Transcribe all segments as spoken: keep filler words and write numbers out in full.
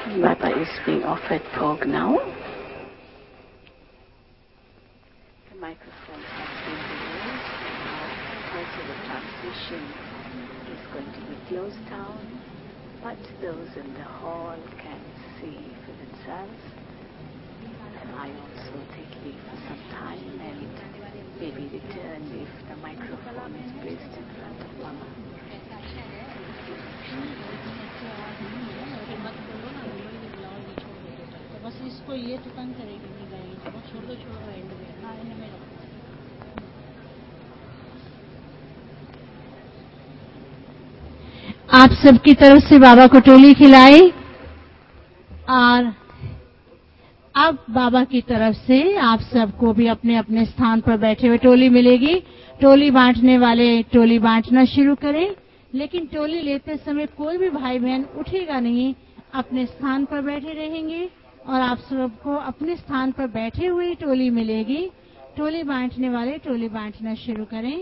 Baba is being offered Bhog now. The microphone has been removed. Now also the transmission is going to be closed down, but those in the hall can see for themselves. And I also take leave for some time and maybe return if the microphone is placed in front of Baba. बस इसको ये तो तंग करेगी नहीं जाएगी तो बस छोड़ दो छोड़ दो एंड में हाँ एंड में रखो। आप सबकी तरफ से बाबा को टोली खिलाई और अब बाबा की तरफ से आप सबको भी अपने अपने स्थान पर बैठे हुए टोली मिलेगी। टोली बांटने वाले टोली बांटना शुरू करें, लेकिन टोली लेते समय कोई भी भाई बहन उठेगा नहीं, अपने स्थान पर बैठे रहेंगे और आप सबको अपने स्थान पर बैठे हुए टोली मिलेगी। टोली बांटने वाले टोली बांटना शुरू करें।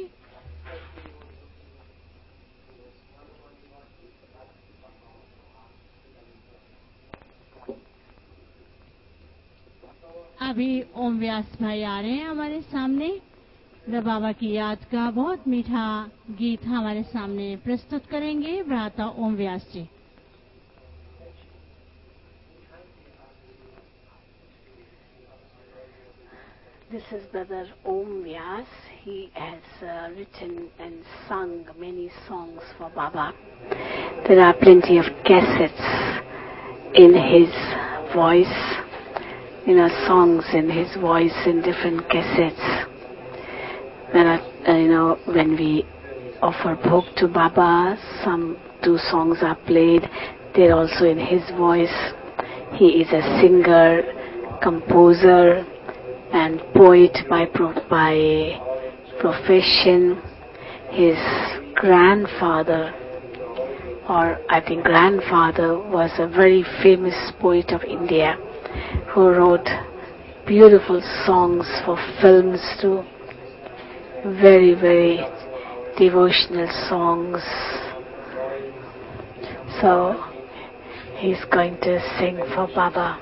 अभी ओम व्यास भाई आ रहे हैं हमारे सामने। वे बाबा की याद का बहुत मीठा गीत हमारे सामने प्रस्तुत करेंगे। भ्राता ओम व्यास जी। This is Brother Om Vyas. He has uh, written and sung many songs for Baba. There are plenty of cassettes in his voice, you know, songs in his voice in different cassettes. There are, uh, you know, when we offer Bhog to Baba, some two songs are played. They're also in his voice. He is a singer, composer, and poet by pro- by profession. His grandfather, or I think grandfather, was a very famous poet of India who wrote beautiful songs for films too. Very, very devotional songs. So he's going to sing for Baba.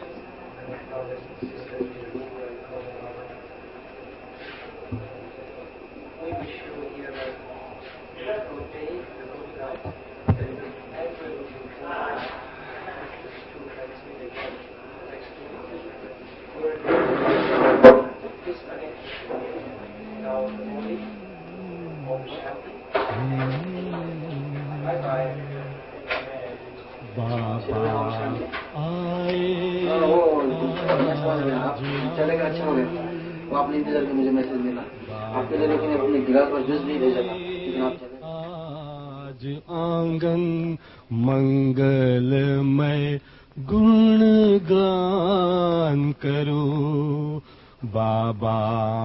चलेगा अच्छा हो गया। वो आपने इंतजार के मुझे message मिला आपके लिए, लेकिन अपने गिलास पर जूस भी भेजा था, लेकिन आप चले। आज आंगन मंगलमय गुणगान करो, बाबा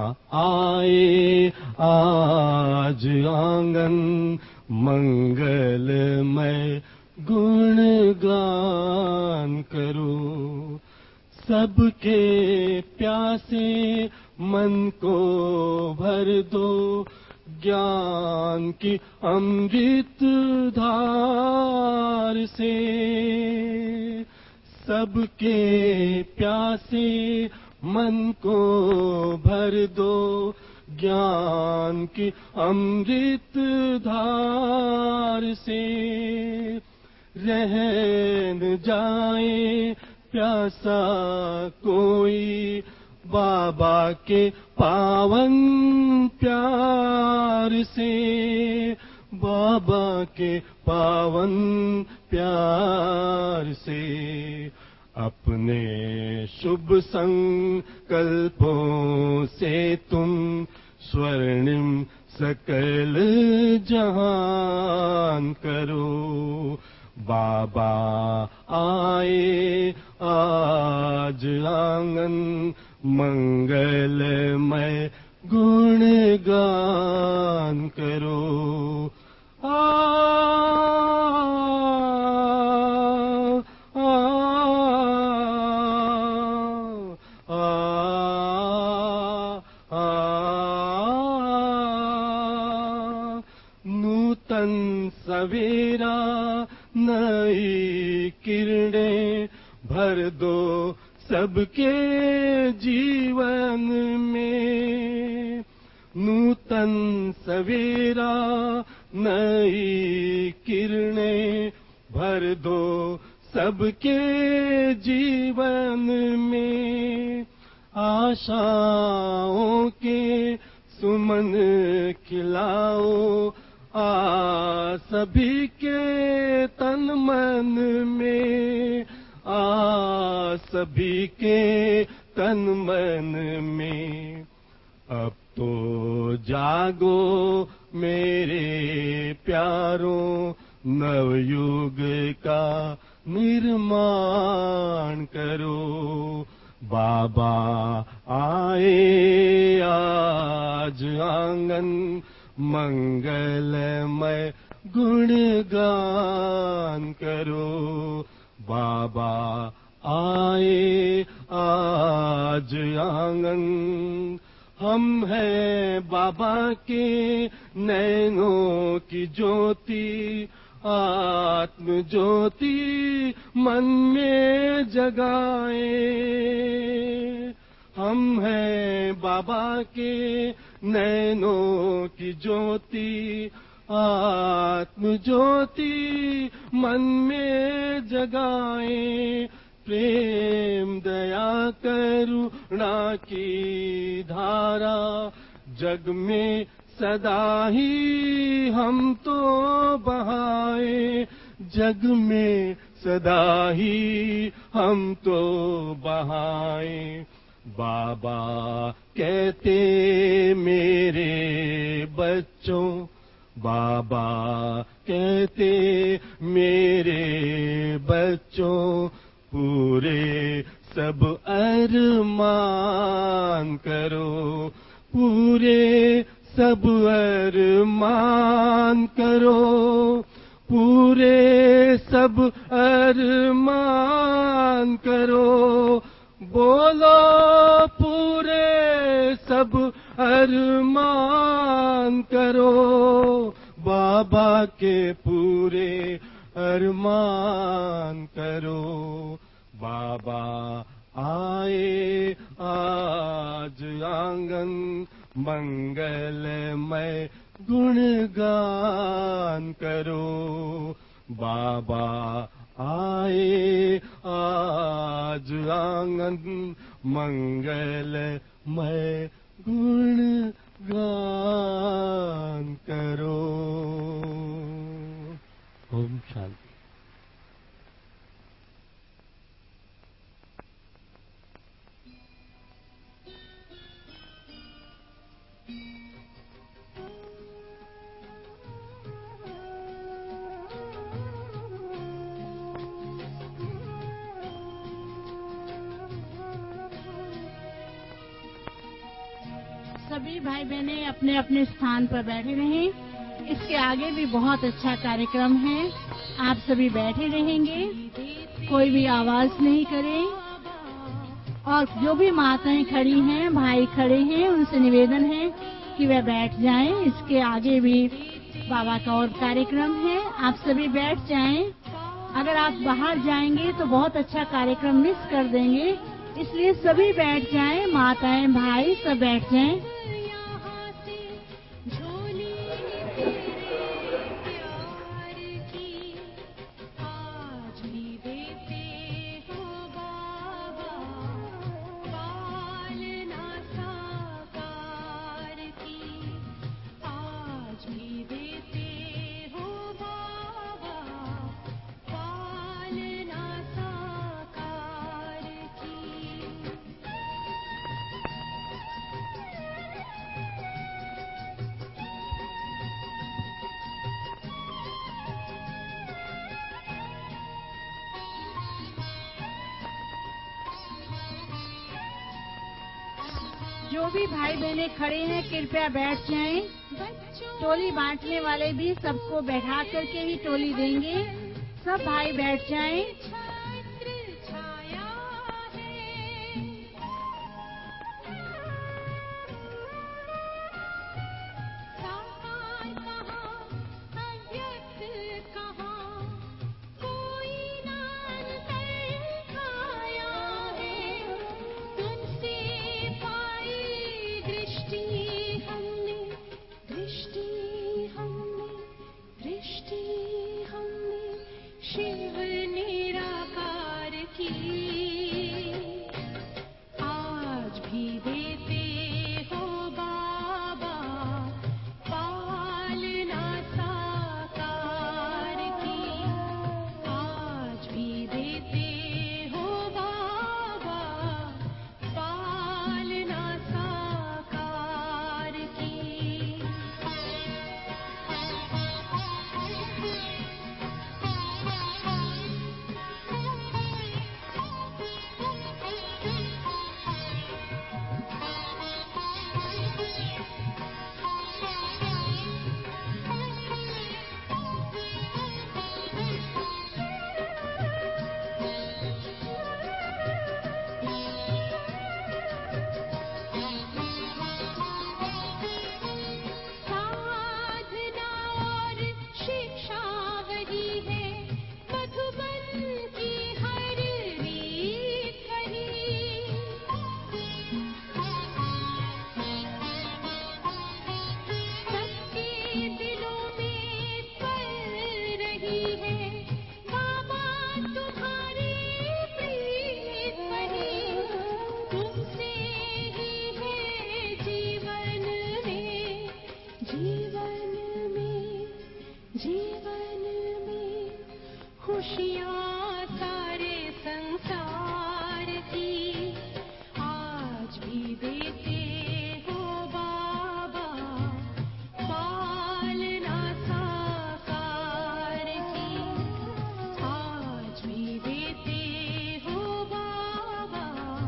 आए आज आंगन मंगलमय गुणगान करो। सबके प्यासे मन को भर दो, ज्ञान की अमृत धार से। सबके प्यासे मन को भर दो, ज्ञान की अमृत धार से। रह न जाए प्यासा कोई, बाबा के पावन प्यार से। बाबा के पावन प्यार से। अपने शुभ संकल्पों से तुम स्वर्णिम सकल जहान करो। बाबा आए आज आंगन मंगलमय गुणगान करो। आ, आ, आ, आ, आ, नूतन नूतन सवेरा नई किरणें भर दो सबके जीवन में। नूतन सवेरा नई किरणें भर दो सबके जीवन में। आशाओं के सुमन खिलाओ आ सभी के तन मन में, आ सभी के तन मन में। अब तो जागो मेरे प्यारों, नवयुग का निर्माण करो। बाबा आए आज आंगन, मंगलमय गुणगान करो। बाबा आए आज आंगन, हम हैं बाबा के नैनों की ज्योति, आत्म ज्योति मन में जगाए। हम हैं बाबा के नैनों की ज्योति, आत्म ज्योति मन में जगाए। प्रेम दया करुणा की धारा जग में सदा ही हम तो बहाए। जग में सदा ही हम तो बहाए। बाबा कहते मेरे बच्चों, बाबा कहते मेरे बच्चों, पूरे सब अरमान करो। पूरे सब अरमान करो। पूरे सब अरमान करो। बोलो पूरे सब अरमान करो। बाबा के पूरे अरमान करो। बाबा आए आज आंगन, मंगलमय गुणगान करो। बाबा आए आज आंगन, मंगलमय गुणगान करो। ओम शांति। सभी भाई बहनें अपने अपने स्थान पर बैठे रहें। इसके आगे भी बहुत अच्छा कार्यक्रम है। आप सभी बैठे रहेंगे, कोई भी आवाज नहीं करें। और जो भी माताएं खड़ी हैं, भाई खड़े हैं, उनसे निवेदन है कि वे बैठ जाएं। इसके आगे भी बाबा का और कार्यक्रम है, आप सभी बैठ जाएं। अगर आप बाहर जाएंगे तो बहुत अच्छा कार्यक्रम मिस कर देंगे, इसलिए सभी बैठ जाएं। माताएं भाई सब बैठ जाएं। जो भी भाई बहने खड़े हैं कृपया बैठ जाएं। टोली बांटने वाले भी सबको बैठा करके ही टोली देंगे। सब भाई बैठ जाएं। जीवन में खुशियाँ सारे संसार की आज भी देते हो बाबा, पालना साकार की आज भी देते हो बाबा,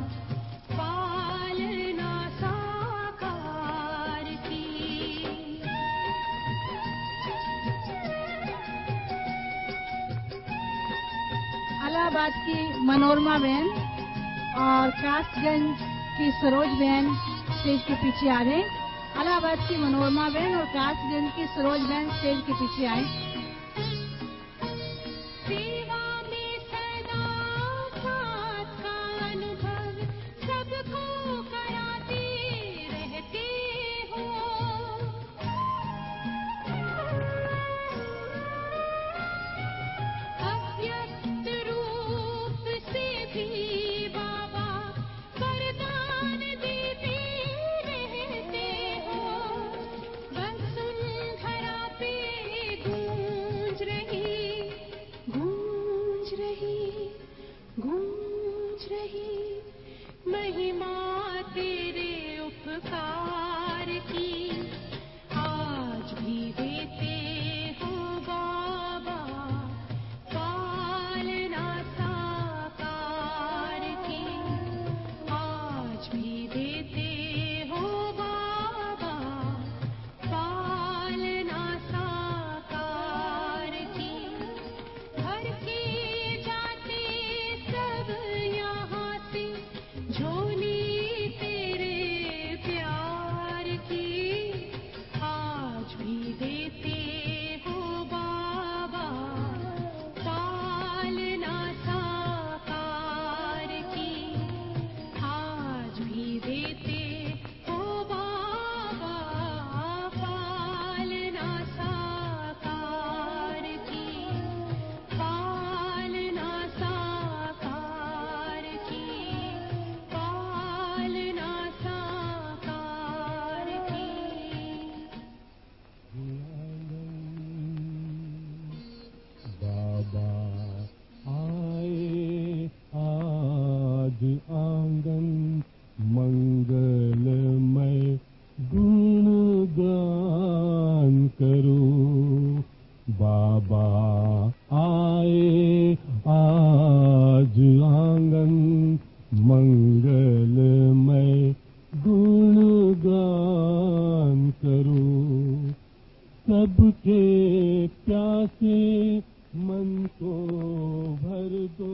पालना साकार की। इलाहाबाद की मनोरमा बहन और कासगंज की सरोज बहन स्टेज के पीछे आ गए। इलाहाबाद की मनोरमा बहन और कासगंज की सरोज बहन स्टेज के पीछे आए। सेवा में सदा साथ का अनुभव सबको कराते रहते हो, अव्यक्त रूप से भी बाबा वरदान देते रहते हो। वसुंधरा पे गूंज रही गूंज रही गूंज रही महिमा तेरे उपकार की आज भी देते हो बाबा, पालना साकार की आज भी देते हो बाबा, पालना साकार की। घर के जाते सब यहाँ से झोली तेरे प्यार की आज भी देते हो बाबा, पालना साकार की आज भी देते हो बाबा, पालना साकार की पालना साकार की पालना साकार की। बाबा आए आज आंगन मंगलमय गुणगान करो। बाबा आए आज आंगन मंगलमय गुणगान करो। सबके प्यासे मन को भर दो।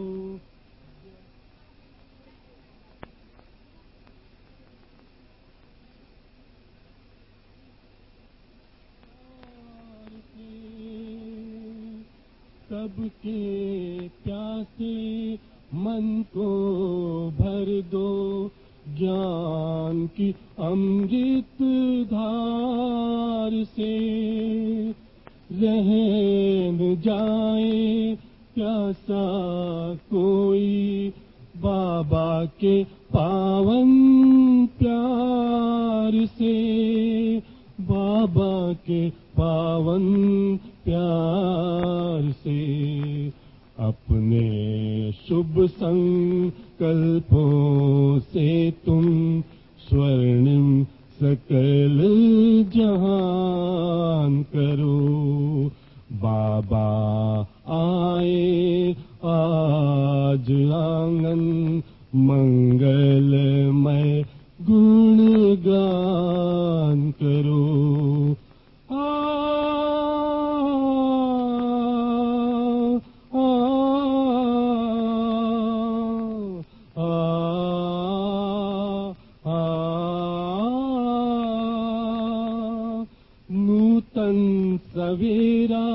सबके प्यासे मन को भर दो। ज्ञान की अमृत धार से रह न जाए प्यासा कोई। बाबा के पावन प्यार से, बाबा के पावन प्यार से अपने शुभ संकल्पों से तुम स्वर्णिम सकल जहान करो। बाबा आए आज आंगन मंगलमय गुणगान करो। आ, आ, आ, आ, नूतन सवेरा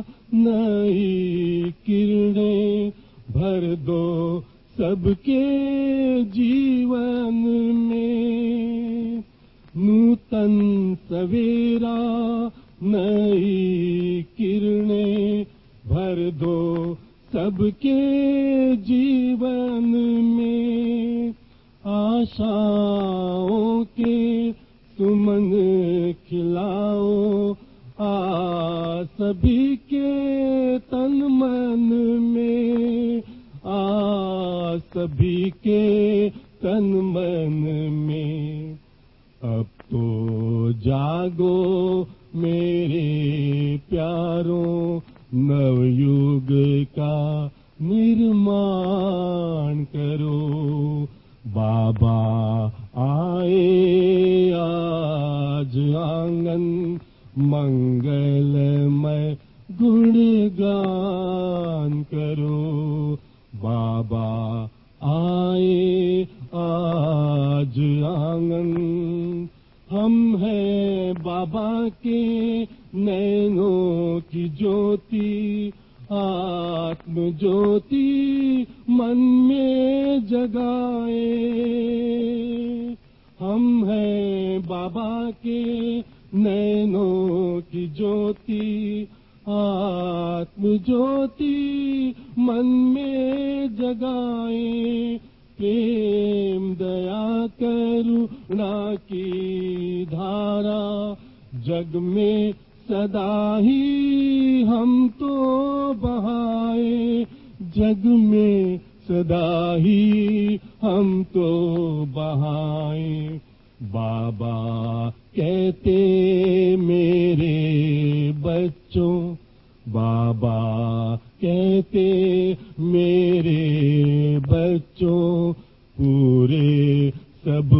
नई किरणें भर दो सबके जीवन में। नूतन सवेरा नई किरणें भर दो सबके जीवन में। आशाओं के सुमन खिलाओ आ सभी प्यारों नवयुग का निर्माण करो। बाबा आए आज आंगन मंगलमय गुणगान करो। बाबा आए आज आंगन, हम हैं बाबा के नैनों की ज्योति, आत्म ज्योति मन में जगाए। हम हैं बाबा के नैनों की ज्योति, आत्म ज्योति मन में जगाए। प्रेम दया करुणा की धारा जग में सदा ही हम तो बहाए। जग में सदा ही हम तो बहाए। बाबा कहते मेरे बच्चों, बाबा कहते मेरे बच्चों, पूरे सब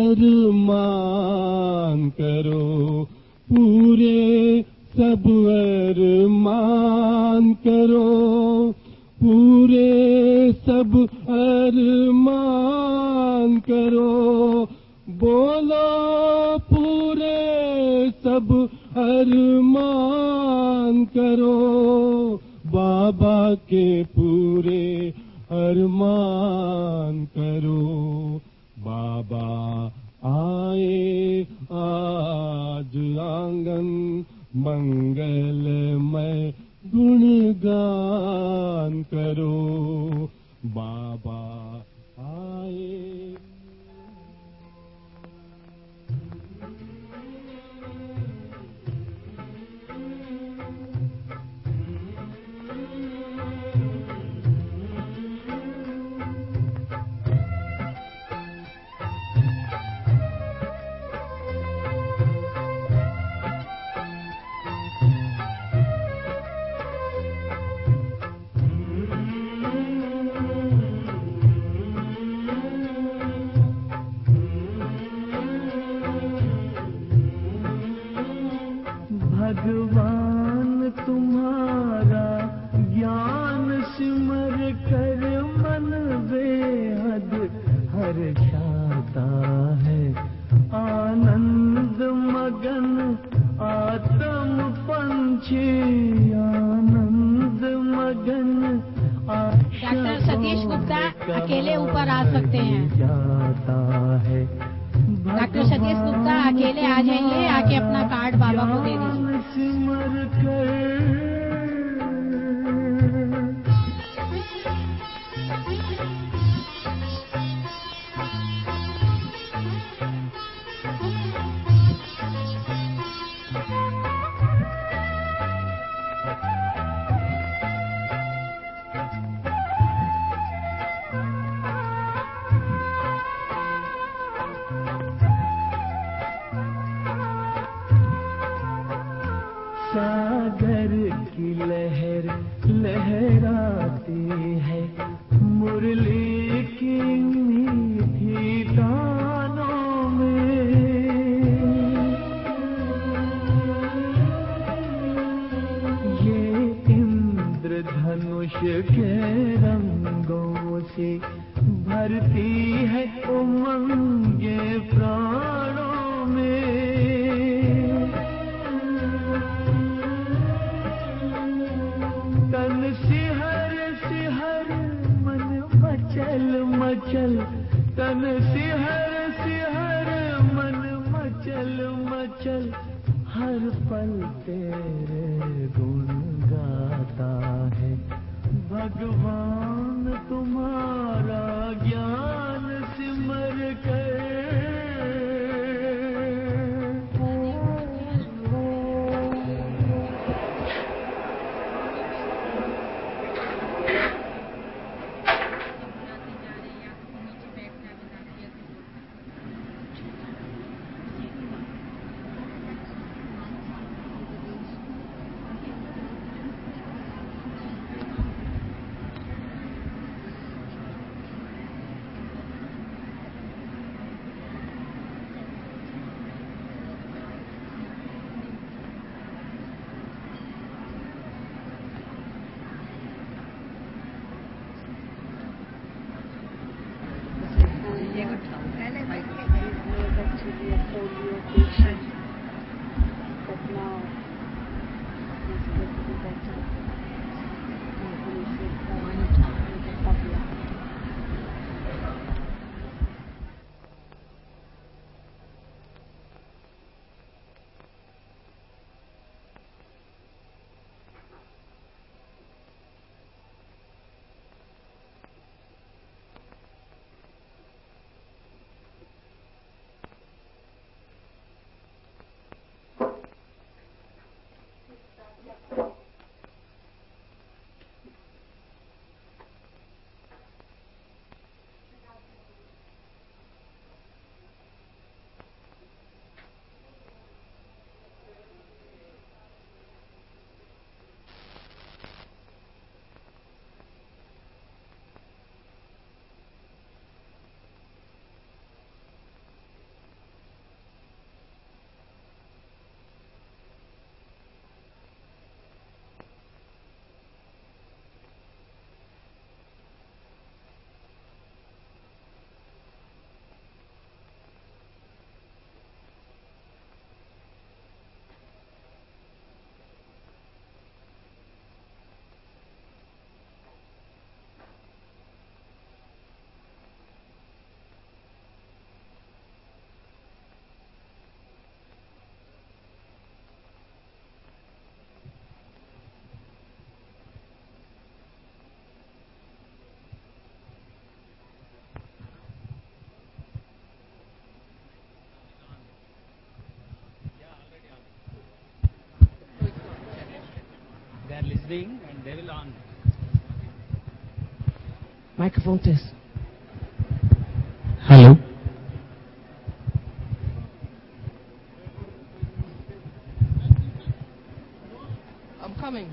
अरमान करो। पूरे सब अरमान करो। पूरे सब अरमान करो। बोलो पूरे सब अरमान करो। बाबा के पूरे अरमान करो। बाबा आए आज आंगन मंगलमय गुणगान करो। बाबा आए। भगवान तुम्हारा ज्ञान सिमर कर मन बेहद हर्षाता है। आनंद मगन आत्म पंछी, आनंद मगन डॉक्टर सतीश गुप्ता अकेले ऊपर आ सकते हैं। जाता है। डॉक्टर सतीश गुप्ता अकेले आ जाइए, आके अपना कार्ड बाबा को दे दीजिए। सिमर कर सागर की लहर लहराती है, मुरली की मीठी तानों में। ये इंद्रधनुष के रंगों से भरती है उमंगे प्राणों में। तन सिहर सिहर मन मचल मचल, तन सिहर सिहर मन मचल मचल, हर पल तेरे गुण गाता है। भगवान तुम्हारा ज्ञान सिमर कर They are listening and they will on. Microphone test. Hello. I'm coming.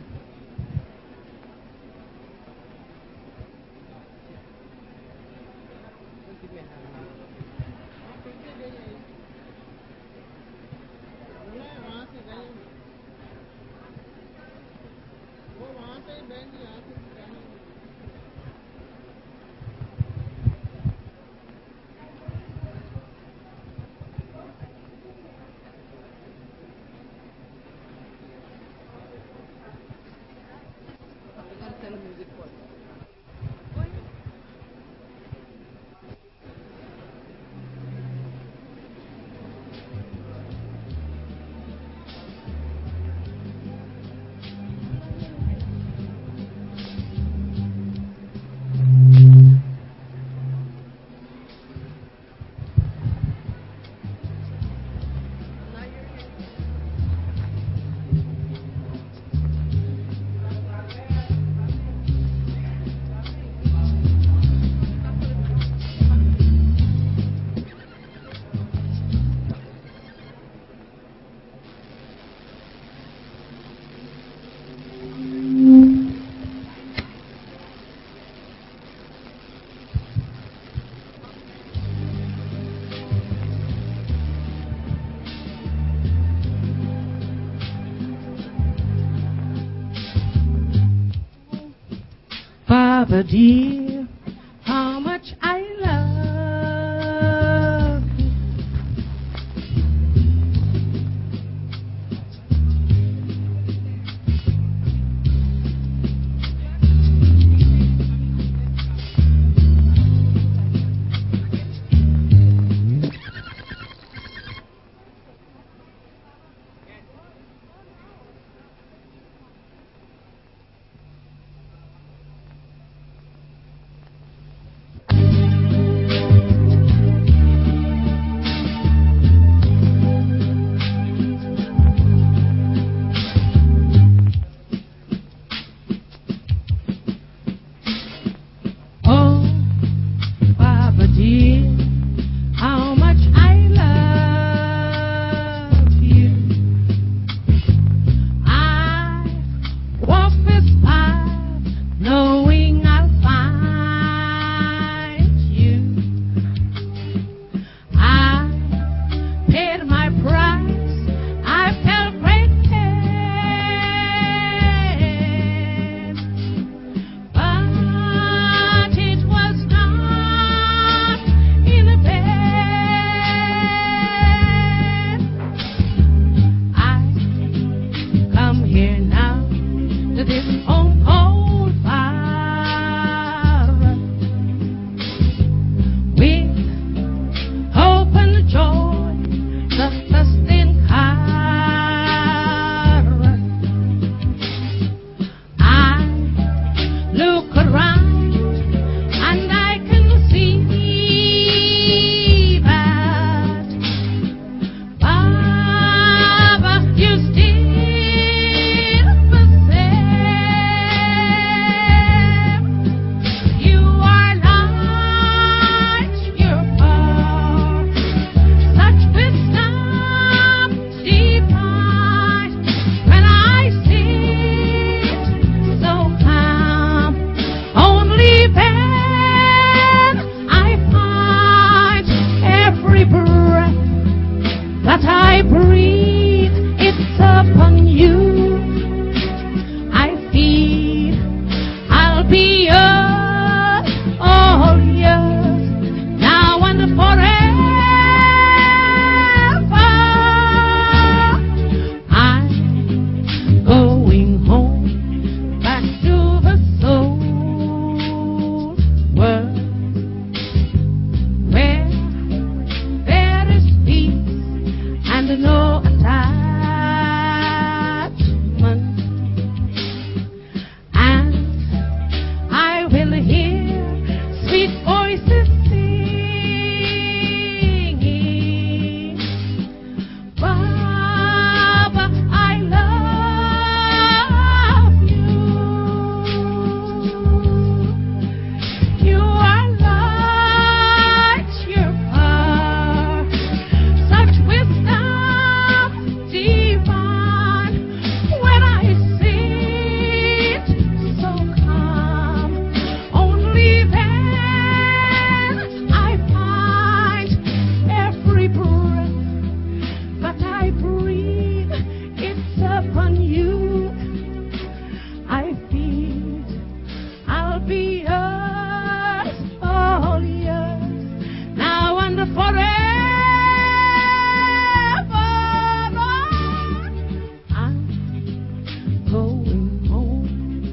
Baba dear, how much I love you. Oh, Baba dear, how much I love you. I walk this path knowing I'll find you. I paid my price, I felt great pain, but it was not in vain. I come here now to this home cold fire with hope and joy, the thirsting heart. I look around and I can see that Baba, you still youth I feel I'll be yours all years now and forever. I'm going home.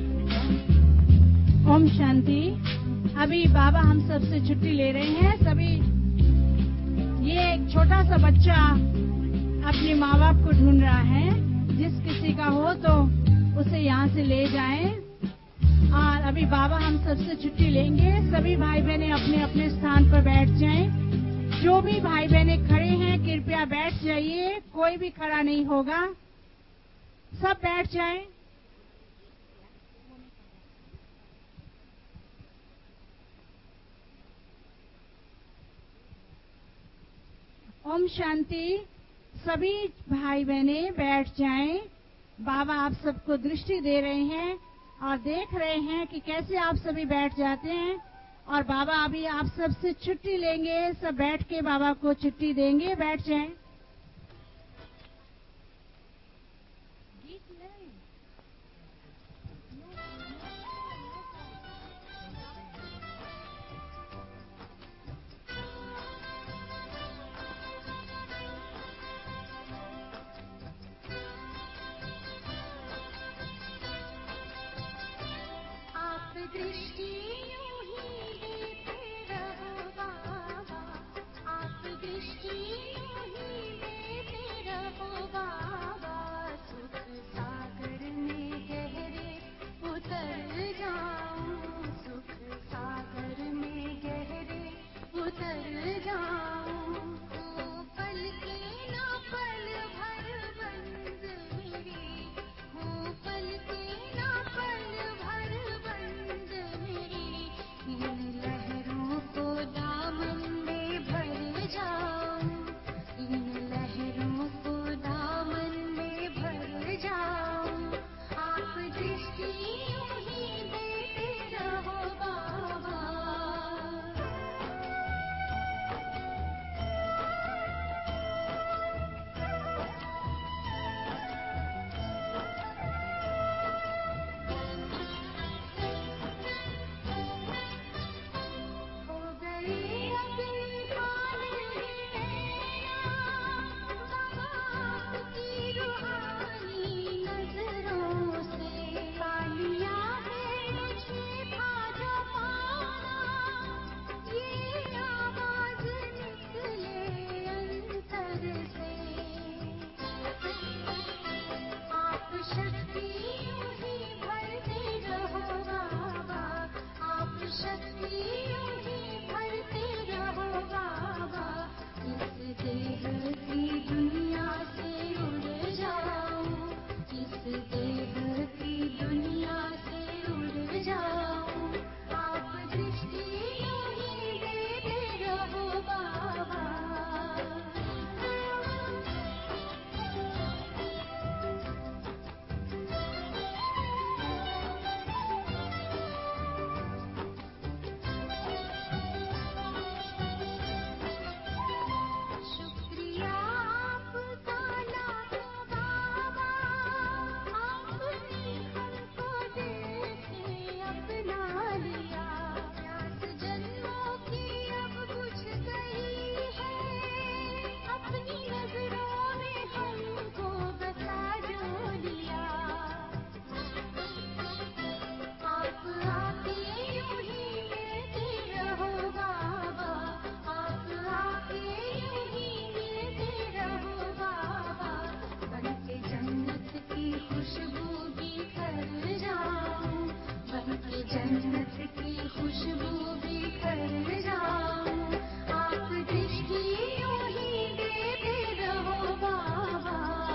Om Shanti. अभी बाबा हम सब से छुट्टी ले रहे हैं। सभी ये एक छोटा सा बच्चा अपने माँ बाप को ढूंढ रहा है। जिस किसी का हो तो उसे यहाँ से ले जाएं। और अभी बाबा हम सब से छुट्टी लेंगे। सभी भाई बहनें अपने अपने स्थान पर बैठ जाएं। जो भी भाई बहनें खड़े हैं कृपया बैठ जाइए। कोई भी खड़ा नहीं होगा। सब बैठ जाएं। ओम शांति। सभी भाई बहनें बैठ जाएं। बाबा आप सबको दृष्टि दे रहे हैं और देख रहे हैं कि कैसे आप सभी बैठ जाते हैं। और बाबा अभी आप सब से छुट्टी लेंगे। सब बैठ के बाबा को छुट्टी देंगे। बैठ जाएं। दृष्टि यूं ही देते रहो बाबा, आप दृष्टि यूं ही देते रहो बाबा। सुख सागर में गहरे उतर जाऊं, सुख सागर में गहरे उतर जाऊं। ओ पल के ना पल भर बंद मेरी, हो पल के ना पल भर बंद मेरी। इन लहरों को दामन में भर जाऊं, इन लहरों को दामन में भर जाऊं। आप दृष्टि यूं ही देते रहो बाबा। हो गई अपनी हाल ही नैना, बाबा की रूहानी नजरों से। पालियां है मुझे भाजा पाना, ये आवाज निकले अंतर से। आप शक्ति यूं ही भरते रहो बाबा, आप शक्ति यूं ही भरते रहो बाबा। इस देह की दुनिया से उड़ जाऊं, इस देह की दुनिया से उड़ जाऊं। आप दृष्टि यूं ही देते रहो बाबा। शुक्रिया आपका लाखों बाबा, आपने हमको दिल से अपना लिया। प्यास जन्मों की अब बुझ गई है, अपनी नजरों में हमको बसा जो लिया। आप आके यूं ही मिलते रहो बाबा, आप आके यूं ही मिलते रहो बाबा। बनके जन्नत की खुशबू बिखर जाऊं, बनके जन्नत की खुशबू बिखर जाऊं। आप दृष्टि यूं ही देते रहो बाबा।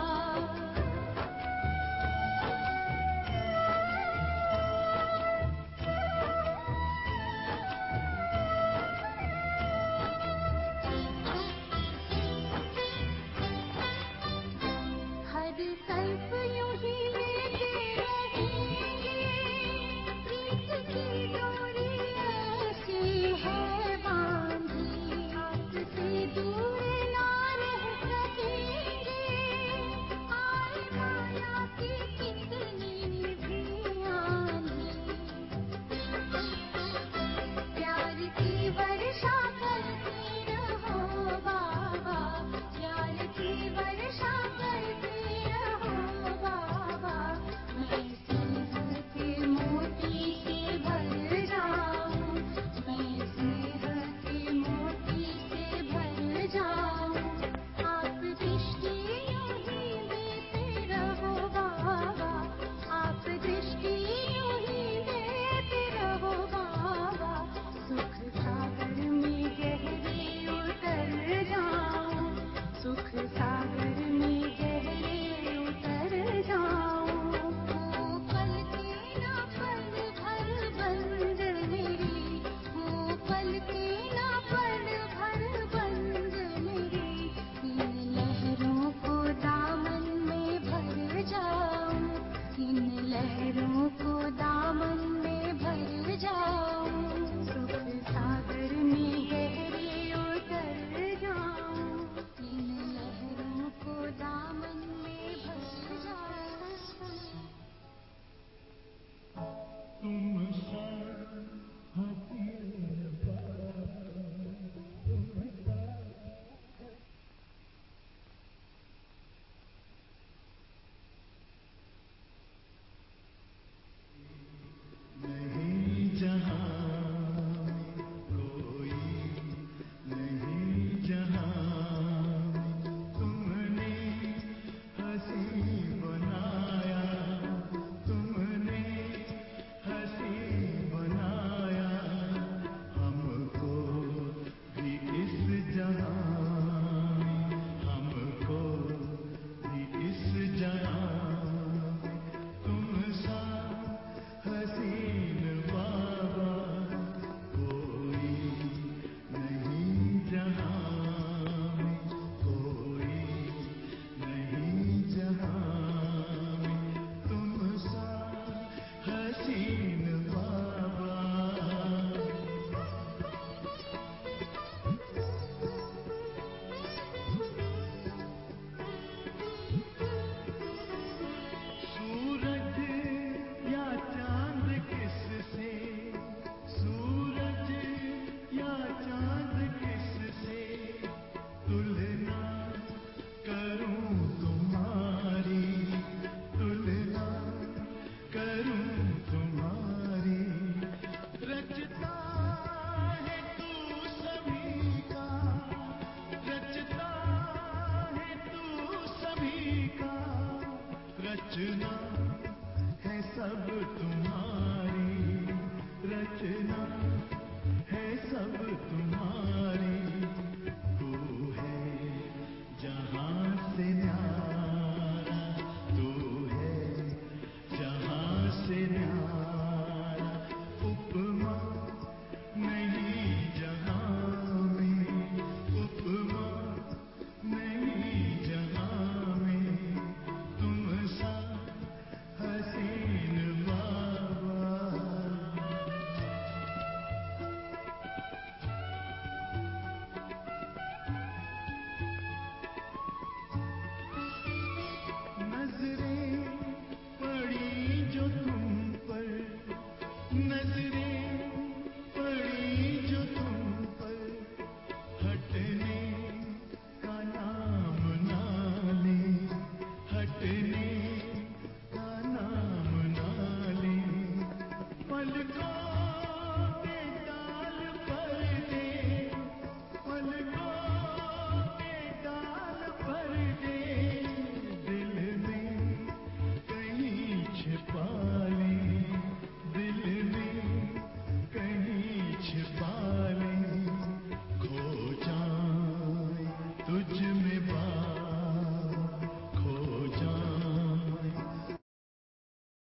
हर कल्प यूं ही लेते रहेंगे, प्रीत की डोरी ऐसी है सब तुम्हारी रचना है, सब तुम्हारी